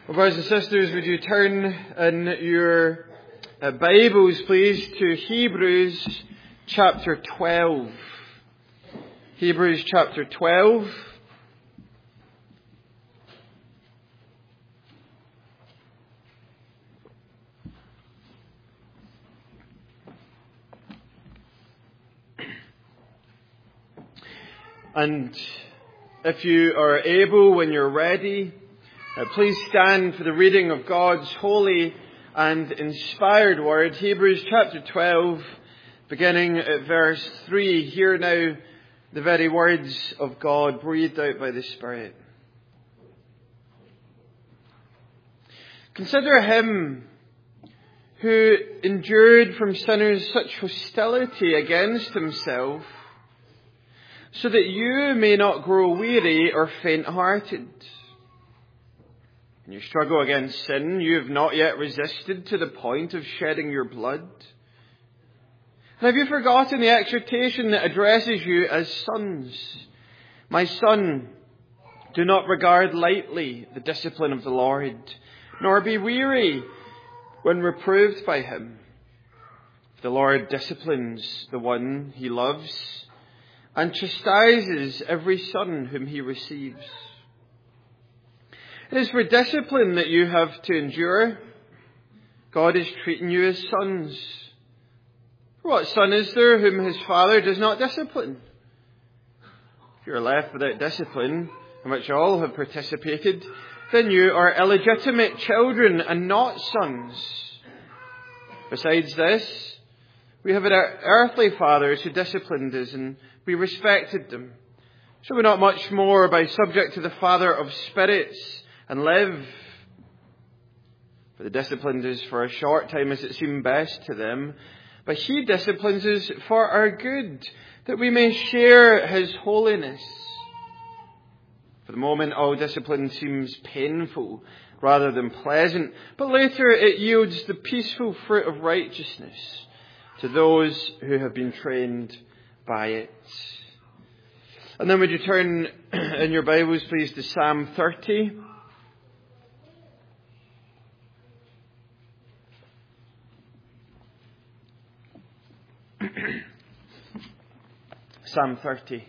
Well, brothers and sisters, would you turn in your Bibles, please, to Hebrews chapter 12. Hebrews chapter 12. And if you are able, when you're ready, please stand for the reading of God's holy and inspired word. Hebrews chapter 12, beginning at verse 3. Hear now the very words of God breathed out by the Spirit. Consider him who endured from sinners such hostility against himself, so that you may not grow weary or faint-hearted. In your struggle against sin, you have not yet resisted to the point of shedding your blood. And have you forgotten the exhortation that addresses you as sons? My son, do not regard lightly the discipline of the Lord, nor be weary when reproved by him. The Lord disciplines the one he loves and chastises every son whom he receives. It is for discipline that you have to endure. God is treating you as sons. For what son is there whom his father does not discipline? If you are left without discipline, in which all have participated, then you are illegitimate children and not sons. Besides this, we have earthly fathers who disciplined us, and we respected them. Shall we not much more be subject to the Father of spirits and live? For the disciplined us for a short time as it seemed best to them, but he disciplines us for our good, that we may share his holiness. For the moment, all discipline seems painful rather than pleasant, but later it yields the peaceful fruit of righteousness to those who have been trained by it. And then would you turn in your Bibles, please, to Psalm 30. Psalm 30.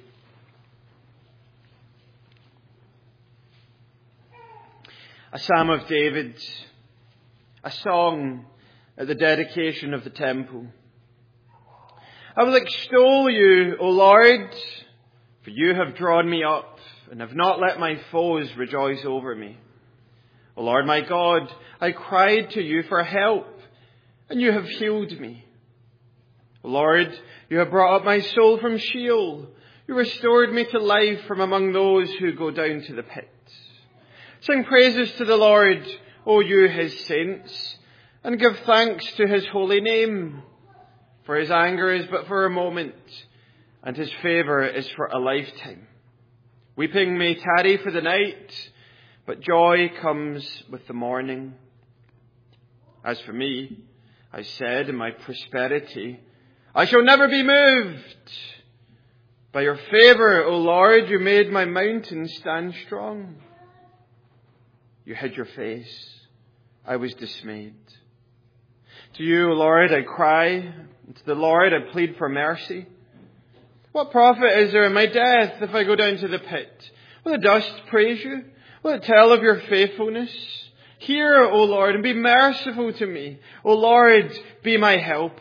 A psalm of David, a song at the dedication of the temple. I will extol you, O Lord, for you have drawn me up and have not let my foes rejoice over me. O Lord my God, I cried to you for help, and you have healed me. O Lord, you have brought up my soul from Sheol. You restored me to life from among those who go down to the pit. Sing praises to the Lord, O you his saints, and give thanks to his holy name. For his anger is but for a moment, and his favour is for a lifetime. Weeping may tarry for the night, but joy comes with the morning. As for me, I said in my prosperity, I shall never be moved. By your favour, O Lord, you made my mountain stand strong. You hid your face. I was dismayed. To you, O Lord, I cry, and to the Lord I plead for mercy. What profit is there in my death if I go down to the pit? Will the dust praise you? Will it tell of your faithfulness? Hear, O Lord, and be merciful to me. O Lord, be my helper.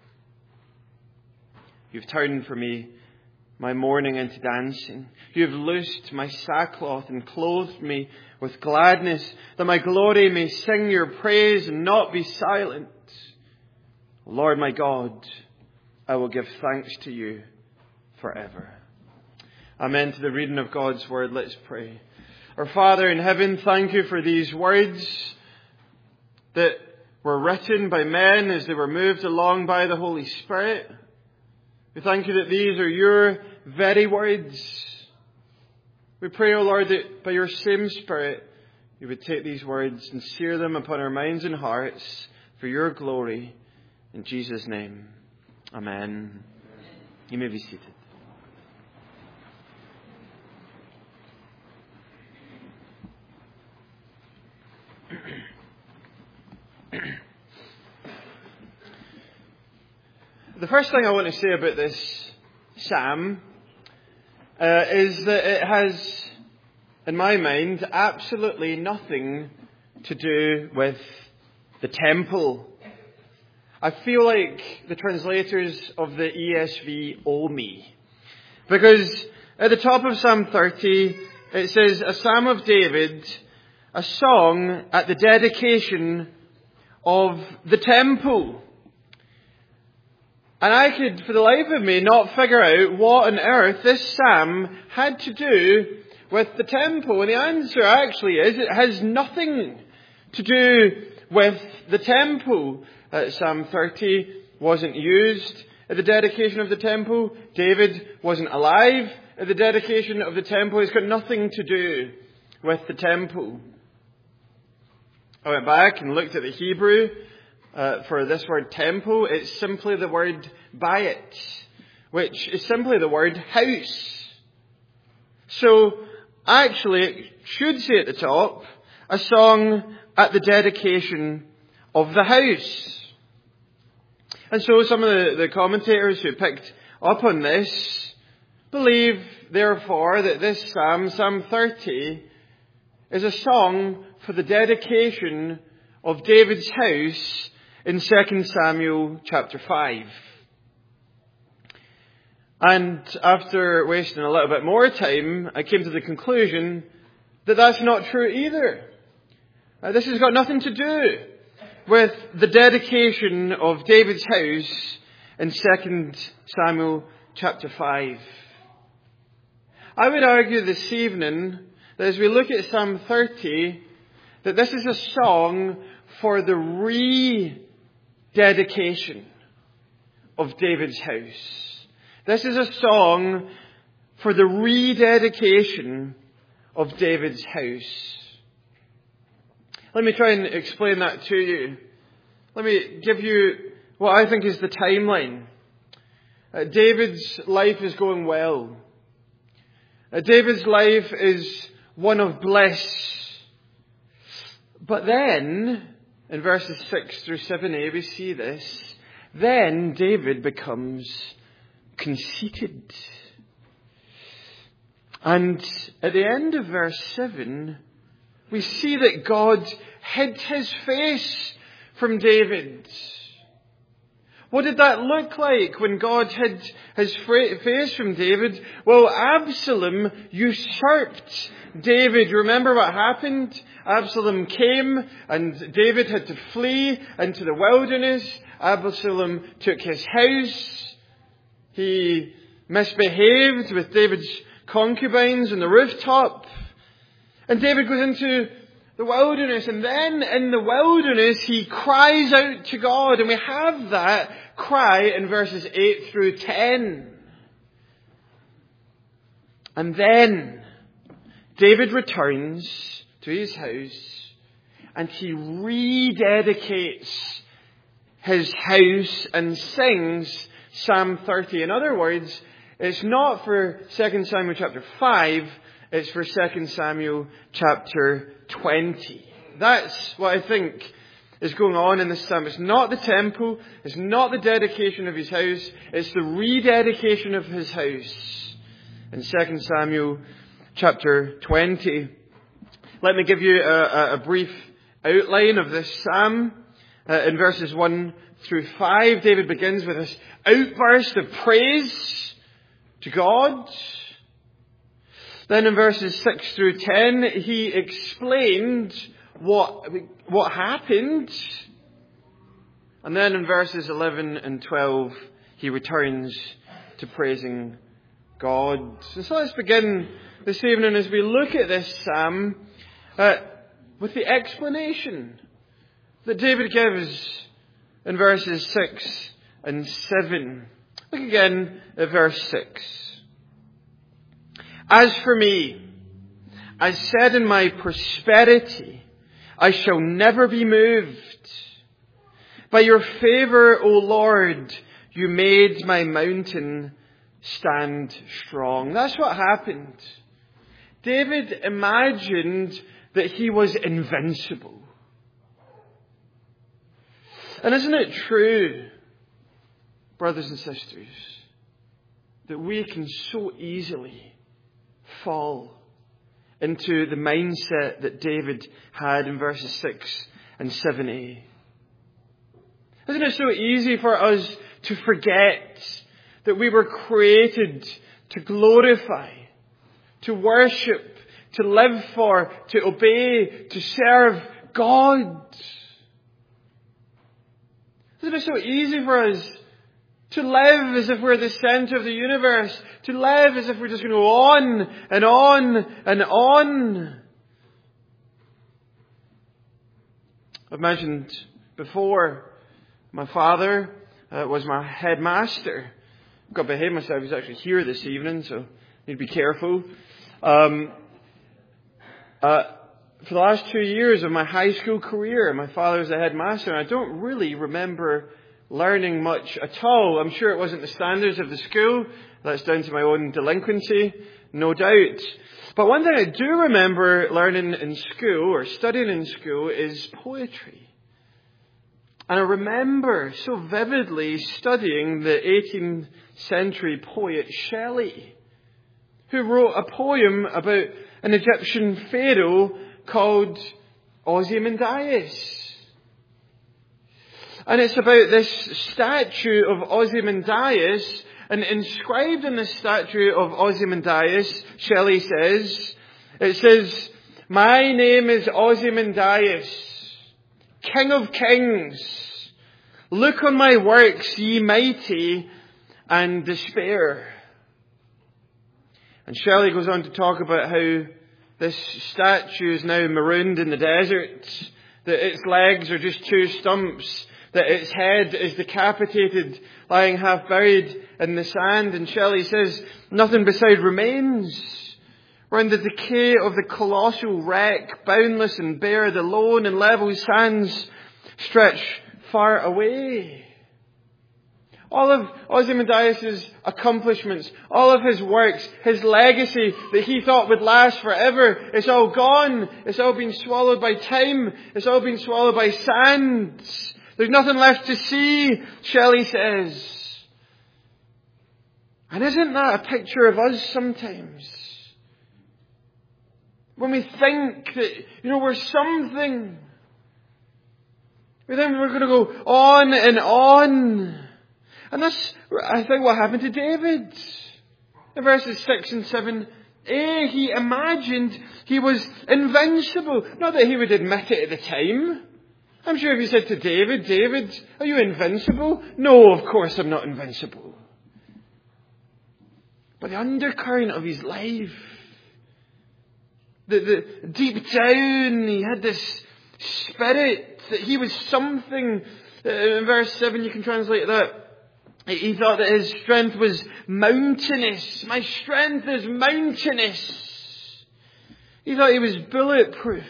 You've turned for me my mourning into dancing. You have loosed my sackcloth and clothed me with gladness, that my glory may sing your praise and not be silent. Lord my God, I will give thanks to you forever. Amen to the reading of God's word. Let's pray. Our Father in heaven, thank you for these words that were written by men as they were moved along by the Holy Spirit. We thank you that these are your very words. We pray, O Lord, that by your same Spirit, you would take these words and sear them upon our minds and hearts for your glory. In Jesus' name, amen. You may be seated. The first thing I want to say about this psalm is that it has, in my mind, absolutely nothing to do with the temple. I feel like the translators of the ESV owe me. Because at the top of Psalm 30, it says, a psalm of David, a song at the dedication of the temple. And I could, for the life of me, not figure out what on earth this psalm had to do with the temple. And the answer actually is, it has nothing to do with the temple. Psalm 30 wasn't used at the dedication of the temple. David wasn't alive at the dedication of the temple. It's got nothing to do with the temple. I went back and looked at the Hebrew for this word temple. It's simply the word bayit, which is simply the word house. So actually it should say at the top, a song at the dedication of the house. And so some of the commentators who picked up on this believe, therefore, that this psalm, Psalm 30, is a song for the dedication of David's house in 2 Samuel chapter 5. And after wasting a little bit more time, I came to the conclusion that that's not true either. This has got nothing to do with the dedication of David's house in 2 Samuel chapter 5. I would argue this evening that as we look at Psalm 30, that this is a song for the rededication of David's house. This is a song for the rededication of David's house. Let me try and explain that to you. Let me give you what I think is the timeline. David's life is going well. David's life is one of bliss. But then, in verses 6 through 7a, we see this. Then David becomes conceited. And at the end of verse 7, we see that God hid his face from David. What did that look like when God hid his face from David? Well, Absalom usurped David. Remember what happened? Absalom came and David had to flee into the wilderness. Absalom took his house. He misbehaved with David's concubines on the rooftop. And David goes into the wilderness, and then in the wilderness he cries out to God, and we have that cry in verses 8 through 10. And then David returns to his house, and he rededicates his house and sings Psalm 30. In other words, it's not for 2 Samuel chapter 5, it's for 2 Samuel chapter 20. That's what I think is going on in this psalm. It's not the temple. It's not the dedication of his house. It's the rededication of his house in 2 Samuel chapter 20. Let me give you a brief outline of this psalm. In verses 1 through 5, David begins with this outburst of praise to God. Then in verses 6 through 10, he explained what happened. And then in verses 11 and 12, he returns to praising God. So let's begin this evening as we look at this psalm with the explanation that David gives in verses 6 and 7. Look again at verse 6. As for me, I said in my prosperity, I shall never be moved. By your favor, O Lord, you made my mountain stand strong. That's what happened. David imagined that he was invincible. And isn't it true, brothers and sisters, that we can so easily fall into the mindset that David had in verses 6 and 7a. Isn't it so easy for us to forget that we were created to glorify, to worship, to live for, to obey, to serve God? Isn't it so easy for us to live as if we're the center of the universe, to live as if we're just going to go on and on and on? I've mentioned before, my father was my headmaster. I've got to behave myself. He's actually here this evening, so I need to be careful. For the last 2 years of my high school career, my father was a headmaster, and I don't really remember learning much at all. I'm sure it wasn't the standards of the school. That's down to my own delinquency, no doubt. But one thing I do remember learning in school, or studying in school, is poetry. And I remember so vividly studying the 18th century poet Shelley, who wrote a poem about an Egyptian pharaoh called Ozymandias. And it's about this statue of Ozymandias, and inscribed in the statue of Ozymandias, Shelley says, it says, "My name is Ozymandias, King of Kings. Look on my works, ye mighty, and despair." And Shelley goes on to talk about how this statue is now marooned in the desert, that its legs are just two stumps, that its head is decapitated, lying half buried in the sand. And Shelley says, nothing beside remains. Round the decay of the colossal wreck, boundless and bare, the lone and level sands stretch far away. All of Ozymandias' accomplishments, all of his works, his legacy that he thought would last forever, it's all gone. It's all been swallowed by time. It's all been swallowed by sand. There's nothing left to see, Shelley says. And isn't that a picture of us sometimes? When we think that, we're something, we think we're going to go on and on. And that's, I think, what happened to David. In verses 6 and 7a, he imagined he was invincible. Not that he would admit it at the time. I'm sure if you said to David, "David, are you invincible?" "No, of course I'm not invincible." But the undercurrent of his life, the deep down, he had this spirit that he was something. In verse 7, you can translate that. He thought that his strength was mountainous. My strength is mountainous. He thought he was bulletproof.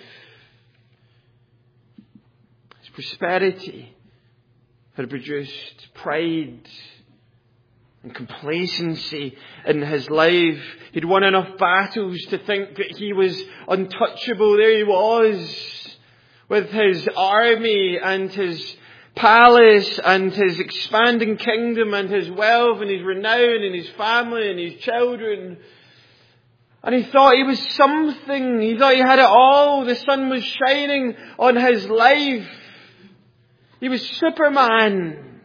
His prosperity had produced pride and complacency in his life. He'd won enough battles to think that he was untouchable. There he was, with his army and his palace and his expanding kingdom and his wealth and his renown and his family and his children. And he thought he was something. He thought he had it all. The sun was shining on his life. He was Superman.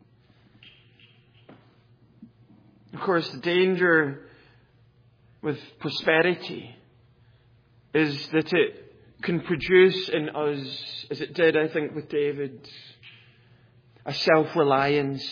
Of course, the danger with prosperity is that it can produce in us, as it did, I think, with David, a self-reliance,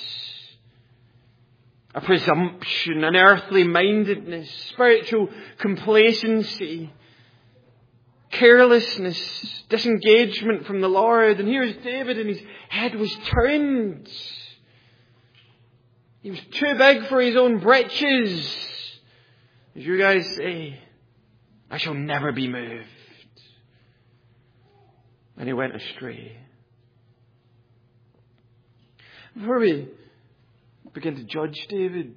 a presumption, an earthly mindedness, spiritual complacency, carelessness, disengagement from the Lord. And here's David, and his head was turned. He was too big for his own britches. As you guys say, "I shall never be moved." And he went astray. Before we begin to judge David,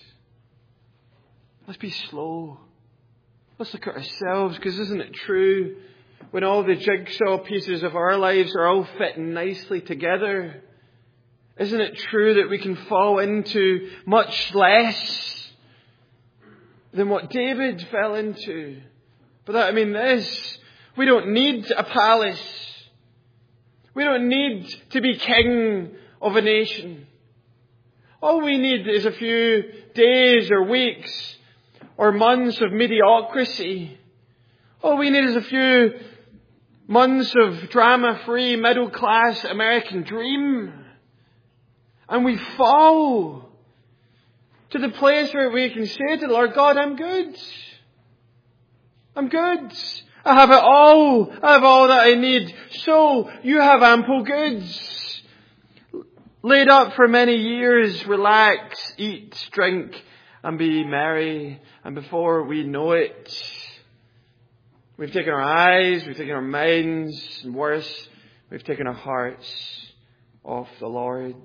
let's be slow. Let's look at ourselves, because isn't it true, when all the jigsaw pieces of our lives are all fitting nicely together, Isn't it true that we can fall into much less than what David fell into? But that, I mean this, we don't need a palace. We don't need to be king of a nation. All we need is a few days or weeks or months of mediocrity. All we need is a few months of drama-free middle-class American dream. And we fall to the place where we can say to the Lord, God, I'm good. I'm good. I have it all. I have all that I need. So you have ample goods. Laid up for many years, relax, eat, drink, and be merry. And before we know it, we've taken our eyes, we've taken our minds, and worse, we've taken our hearts off the Lord.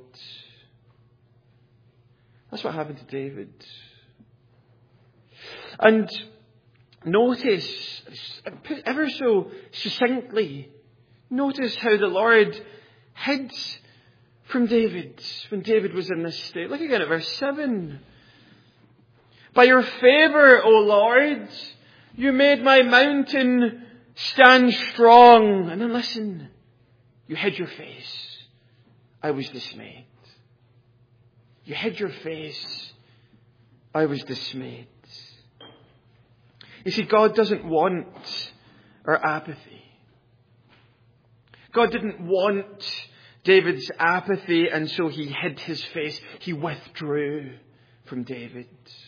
That's what happened to David. And notice, ever so succinctly, notice how the Lord hid from David when David was in this state. Look again at verse 7. By your favour, O Lord, you made my mountain stand strong. And then listen, you hid your face. I was dismayed. You hid your face. I was dismayed. You see, God doesn't want our apathy. God didn't want David's apathy, and so he hid his face. He withdrew from David.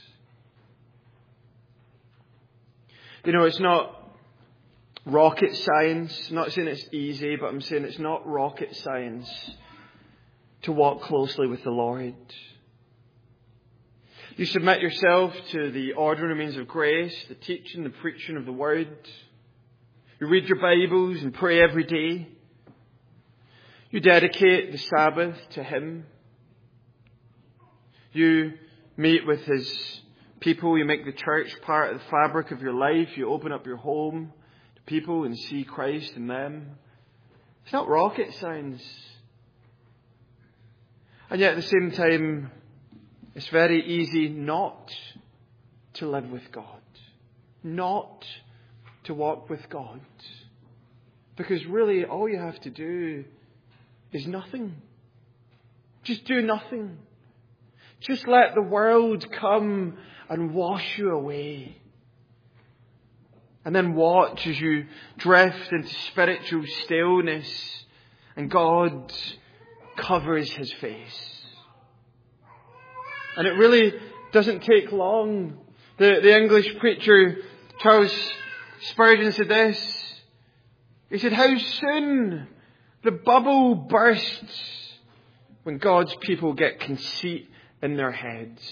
You know, it's not rocket science. I'm not saying it's easy, but I'm saying it's not rocket science to walk closely with the Lord. You submit yourself to the ordinary means of grace, the teaching, the preaching of the Word. You read your Bibles and pray every day. You dedicate the Sabbath to Him. You meet with His people. You make the church part of the fabric of your life. You open up your home to people and see Christ in them. It's not rocket science. And yet at the same time, it's very easy not to live with God. Not to walk with God. Because really all you have to do is nothing. Just do nothing. Just let the world come and wash you away. And then watch as you drift into spiritual stillness and God covers His face. And it really doesn't take long. The English preacher Charles Spurgeon said this. He said, how soon the bubble bursts when God's people get conceit in their heads.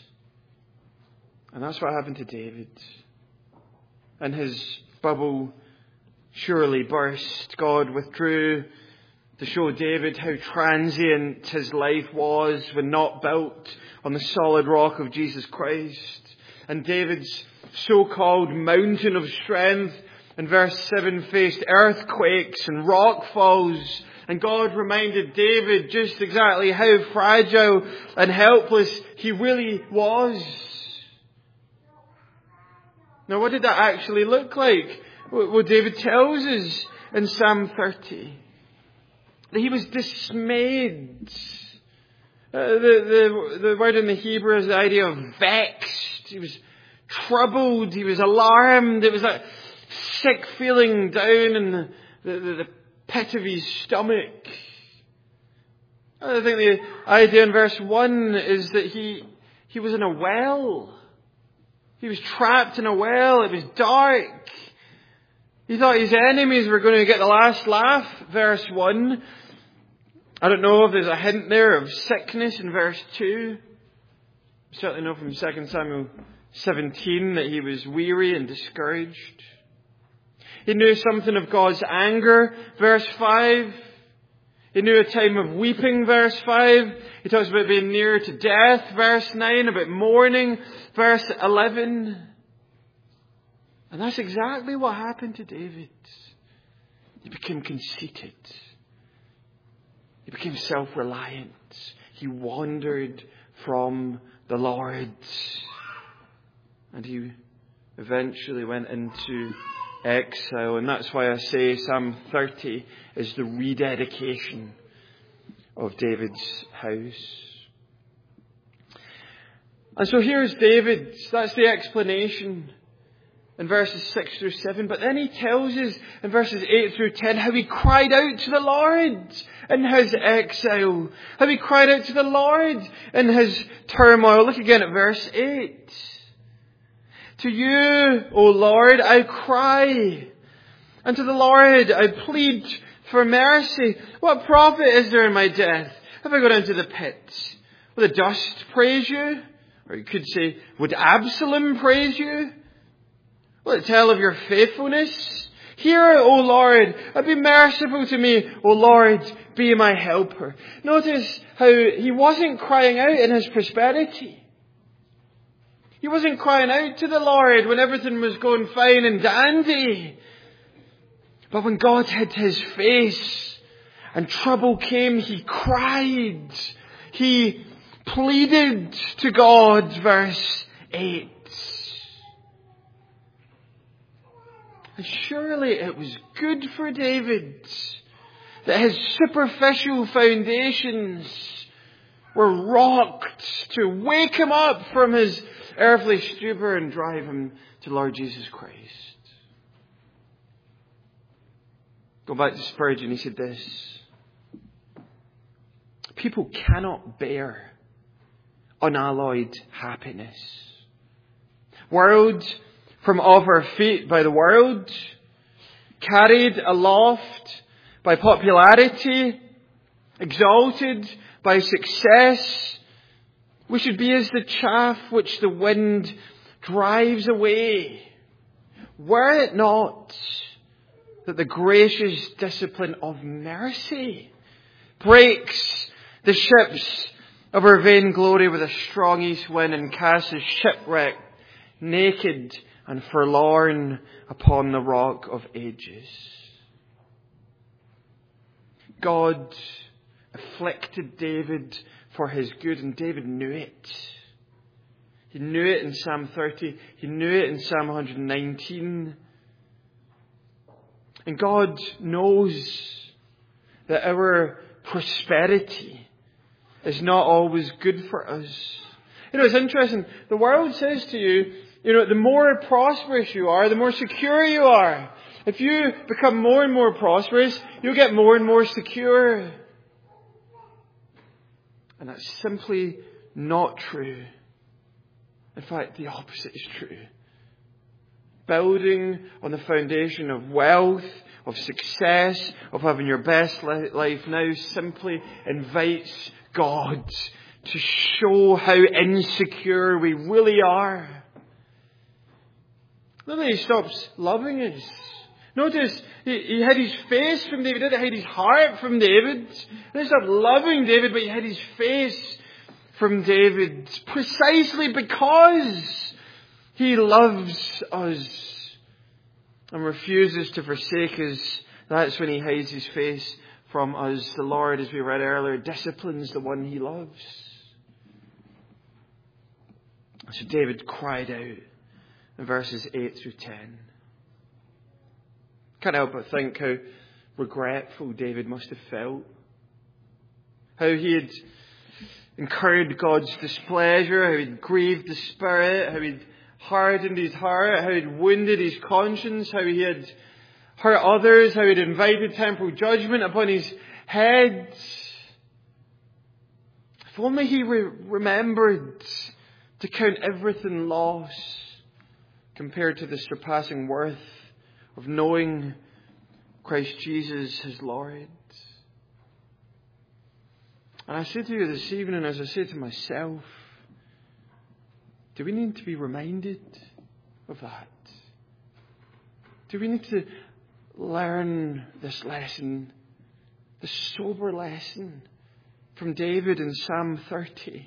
And that's what happened to David. And his bubble surely burst. God withdrew to show David how transient his life was when not built on the solid rock of Jesus Christ. And David's so-called mountain of strength in verse 7 faced earthquakes and rock falls. And God reminded David just exactly how fragile and helpless he really was. Now what did that actually look like? Well, David tells us in Psalm 30 that he was dismayed. The word in the Hebrew is the idea of vexed. He was troubled. He was alarmed. It was that sick feeling down in the pit of his stomach. I think the idea in verse 1 is that he was in a well. He was trapped in a well. It was dark. He thought his enemies were going to get the last laugh, verse 1. I don't know if there's a hint there of sickness in verse 2. We certainly know from 2 Samuel 17 that he was weary and discouraged. He knew something of God's anger, verse 5. He knew a time of weeping, verse 5. He talks about being near to death, verse 9, about mourning, verse 11. And that's exactly what happened to David. He became conceited. He He became self-reliant. He wandered from the Lord. And he eventually went into exile. And that's why I say Psalm 30 is the rededication of David's house. And so here's David. That's the explanation in verses 6 through 7. But then he tells us in verses 8 through 10 how he cried out to the Lord in his exile. How he cried out to the Lord in his turmoil. Look again at verse 8. To you, O Lord, I cry. And to the Lord I plead for mercy. What profit is there in my death? Have I gone into the pit? Will the dust praise you? Or you could say, would Absalom praise you? Will it tell of your faithfulness? Hear, O Lord, and be merciful to me. O Lord, be my helper. Notice how he wasn't crying out in his prosperity. He wasn't crying out to the Lord when everything was going fine and dandy. But when God hid his face and trouble came, he cried. He pleaded to God, verse 8. And surely it was good for David that his superficial foundations were rocked to wake him up from his earthly stupor and drive him to Lord Jesus Christ. Go back to Spurgeon, he said this: people cannot bear unalloyed happiness. Whirled from off our feet by the world, carried aloft by popularity, exalted by success, we should be as the chaff which the wind drives away. Were it not that the gracious discipline of mercy breaks the ships of our vainglory with a strong east wind and casts us shipwrecked, naked and forlorn upon the rock of ages. God afflicted David for his good, and David knew it. He knew it in Psalm 30. He knew it in Psalm 119. And God knows that our prosperity is not always good for us. It's interesting. The world says to you, the more prosperous you are, the more secure you are. If you become more and more prosperous, you'll get more and more secure. And that's simply not true. In fact, the opposite is true. Building on the foundation of wealth, of success, of having your best life now simply invites God to show how insecure we really are. Then he stops loving us. Notice, he hid his face from David. He didn't hide his heart from David. He didn't stop loving David, but he hid his face from David. Precisely because he loves us and refuses to forsake us. That's when he hides his face from us. The Lord, as we read earlier, disciplines the one he loves. So David cried out in verses 8 through 10. Can't help but think how regretful David must have felt. How he had incurred God's displeasure, how he'd grieved the Spirit, how he'd hardened his heart, how he'd wounded his conscience, how he had hurt others, how he'd invited temporal judgment upon his head. If only he remembered to count everything loss compared to the surpassing worth of knowing Christ Jesus his Lord. And I say to you this evening, as I say to myself, do we need to be reminded of that? Do we need to learn this lesson, this sober lesson from David in Psalm 30?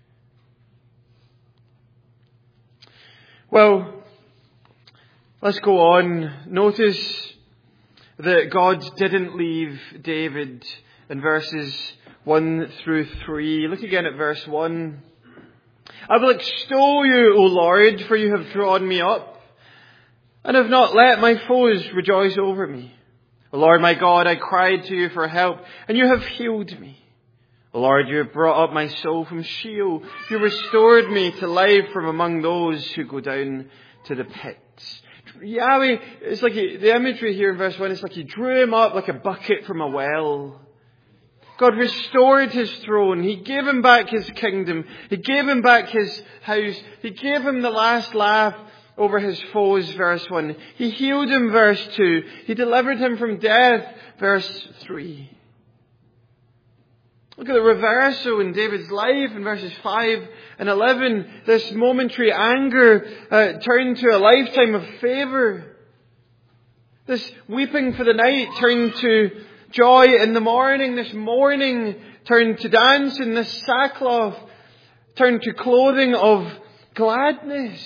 Well, let's go on. Notice that God didn't leave David in verses 1 through 3. Look again at verse 1. I will extol you, O Lord, for you have drawn me up, and have not let my foes rejoice over me. O Lord my God, I cried to you for help, and you have healed me. O Lord, you have brought up my soul from Sheol. You restored me to life from among those who go down to the pit. Yahweh, it's like the imagery here in verse 1, it's like he drew him up like a bucket from a well. God restored his throne. He gave him back his kingdom. He gave him back his house. He gave him the last laugh over his foes, verse 1. He healed him, verse 2. He delivered him from death, verse 3. Look at the reversal in David's life in verses 5 and 11. This momentary anger turned to a lifetime of favour. This weeping for the night turned to joy in the morning. This mourning turned to dancing. This sackcloth turned to clothing of gladness.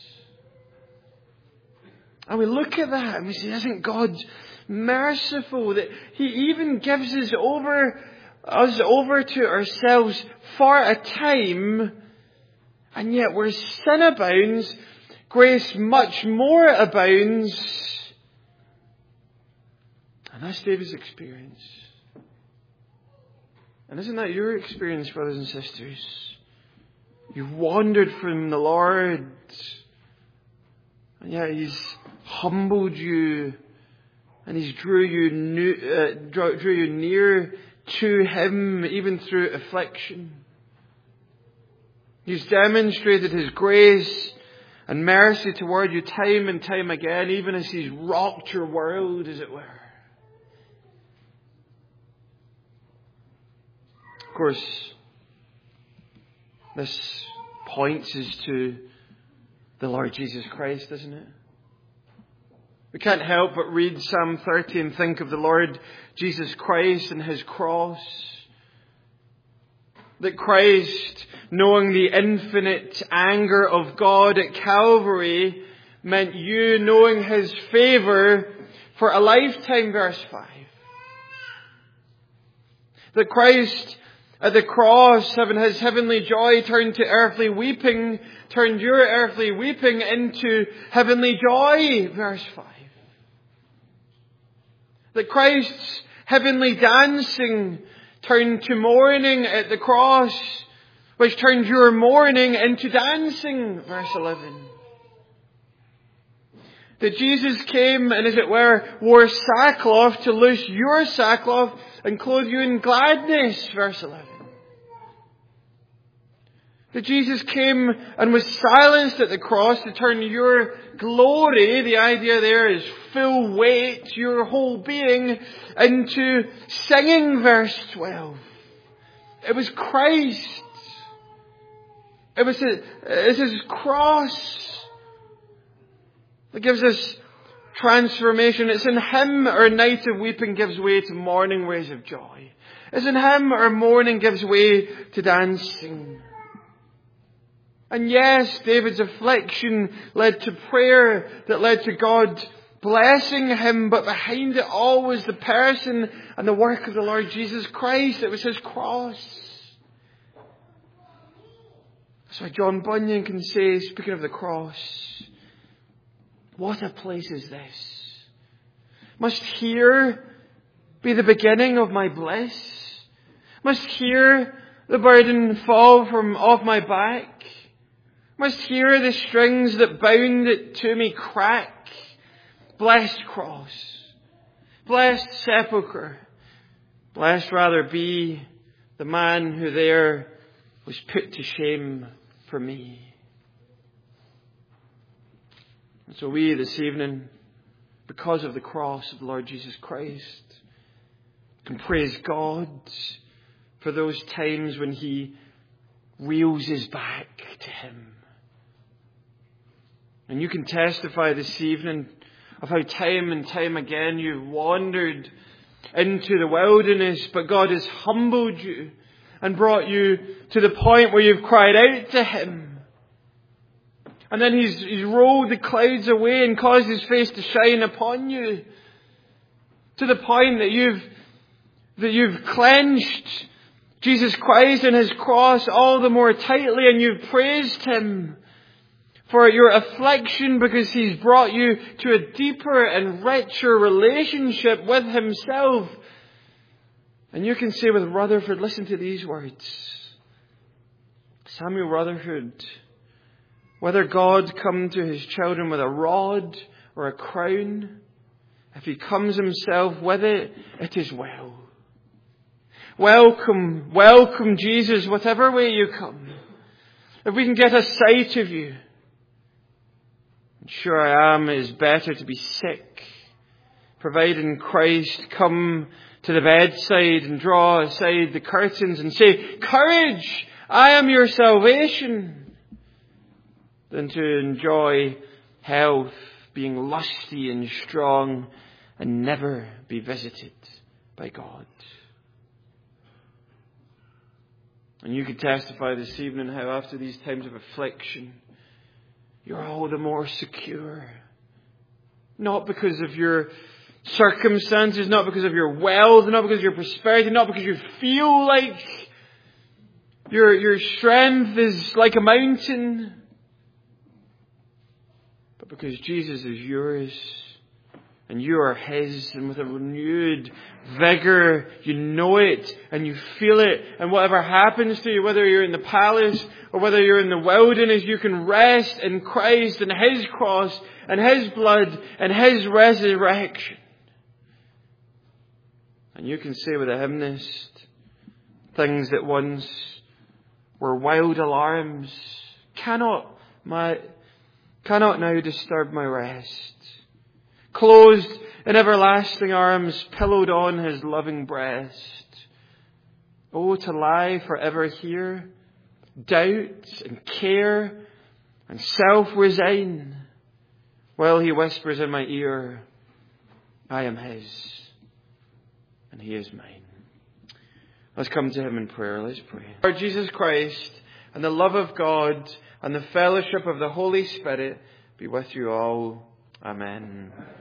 And we look at that and we say, isn't God merciful that He even gives us over to ourselves for a time, and yet where sin abounds, grace much more abounds. And that's David's experience. And isn't that your experience, brothers and sisters? You've wandered from the Lord, and yet He's humbled you, and He's drew you near to Him, even through affliction. He's demonstrated His grace and mercy toward you time and time again, even as He's rocked your world, as it were. Of course, this points us to the Lord Jesus Christ, doesn't it? We can't help but read Psalm 30 and think of the Lord Jesus Christ and His cross. That Christ, knowing the infinite anger of God at Calvary, meant you knowing His favour for a lifetime, verse 5. That Christ at the cross, having His heavenly joy turned to earthly weeping, turned your earthly weeping into heavenly joy, verse 5. That Christ's heavenly dancing turned to mourning at the cross, which turned your mourning into dancing, verse 11. That Jesus came and, as it were, wore sackcloth to loose your sackcloth and clothe you in gladness, verse 11. That Jesus came and was silenced at the cross to turn your glory, the idea there is full weight, your whole being, into singing, verse 12. It was Christ. It was His cross that gives us transformation. It's in Him our night of weeping gives way to morning rays of joy. It's in Him our mourning gives way to dancing. And yes, David's affliction led to prayer that led to God blessing him, but behind it all was the person and the work of the Lord Jesus Christ. It was His cross. That's why John Bunyan can say, speaking of the cross, what a place is this? Must here be the beginning of my bliss? Must here the burden fall from off my back? Must hear the strings that bound it to me crack? Blessed cross, blessed sepulchre, blessed rather be the man who there was put to shame for me. And so we this evening, because of the cross of the Lord Jesus Christ, can praise God for those times when He reels us back to Him. And you can testify this evening of how time and time again you've wandered into the wilderness, but God has humbled you and brought you to the point where you've cried out to Him. And then He's rolled the clouds away and caused His face to shine upon you, to the point that you've that you've clenched Jesus Christ and His cross all the more tightly, and you've praised Him for your affliction because He's brought you to a deeper and richer relationship with Himself. And you can say with Rutherford, listen to these words. Samuel Rutherford, whether God come to His children with a rod or a crown, if He comes Himself with it, it is well. Welcome, welcome Jesus, whatever way you come. If we can get a sight of you, sure I am, it is better to be sick, providing Christ come to the bedside and draw aside the curtains and say, courage, I am your salvation, than to enjoy health, being lusty and strong, and never be visited by God. And you could testify this evening how after these times of affliction, you're all the more secure. Not because of your circumstances, not because of your wealth, not because of your prosperity, not because you feel like your strength is like a mountain, but because Jesus is yours and you are His, and with a renewed vigour, you know it and you feel it, and whatever happens to you, whether you're in the palace or whether you're in the wilderness, you can rest in Christ and His cross and His blood and His resurrection. And you can say with a hymnist, things that once were wild alarms cannot now disturb my rest. Closed in everlasting arms, pillowed on His loving breast. Oh, to lie forever here, doubt and care and self-resign, while He whispers in my ear, I am His and He is mine. Let's come to Him in prayer. Let's pray. Lord Jesus Christ, and the love of God and the fellowship of the Holy Spirit be with you all. Amen.